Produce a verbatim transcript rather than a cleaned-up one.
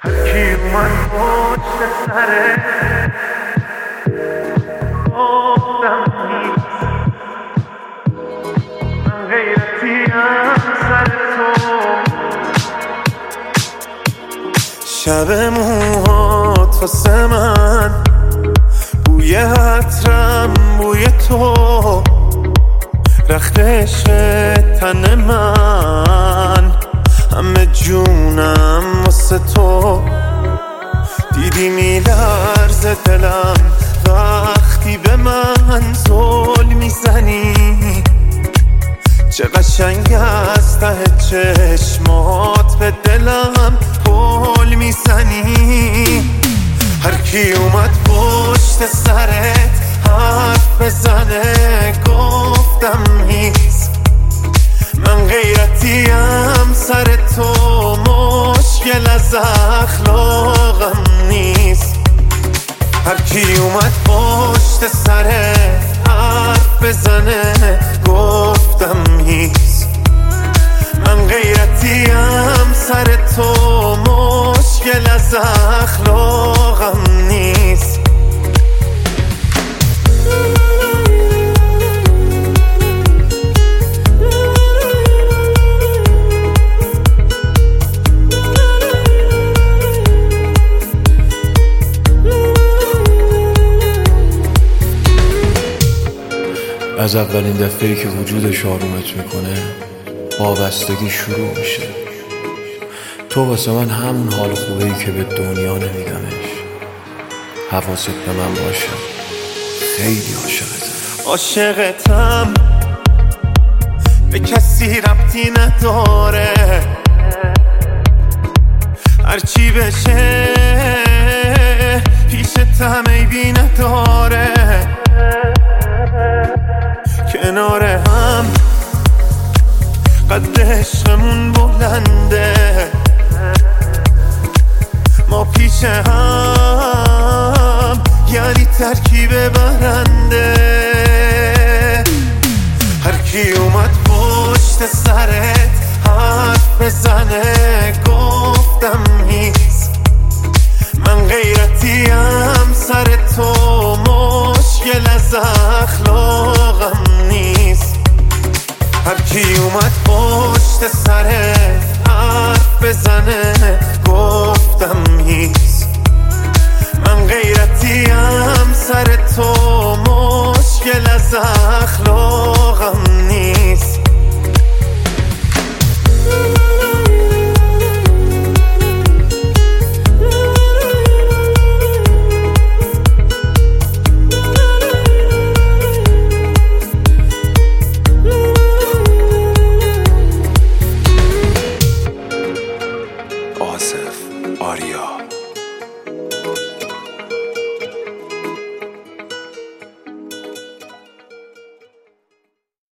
هرکی اومد پشت سره گفتم نیست، من غیرتیم سر تو. شب موهات واسه من بوی عطرم، بوی تو رختش تن من، همه جونم واسه تو. دیدی میلرزه دلم وقتی به من زل میزنی، چه قشنگ از ته چشمات به دلم گل میزنی. هرکی اومد پشت سرت حرف بزنه گفتم نیست، من غیرتیم سر تو، مشکل از اخلاقم نیست. هرکی اومد پشت سرت حرف بزنه گفتم نیست، من غیرتیم سر تو، مشکل از اخلاقم نیست. از اولین دفعه‌ای که وجودش آرومت میکنه وابستگی شروع میشه. تو واسه من همون حال خوبه‌ای که به دنیا نمیدمش. حواست به من باشه، خیلی عاشقتم. عاشقتم به کسی ربطی نداره، هرچی بشه پیشت عیبی نداره. کنار هم قد عشقمون بلنده، ما پیش هم یعنی ترکیب برنده. هرکی اومد پشت سرت حرف بزنه گفتم نیست، من غیرتیم سر تو، مشکل از اخلاقم نیست. هرکی اومد پشت سرت حرف بزنه گفتم نیست، من غیرتیم سر تو، مشکل از اخلاقم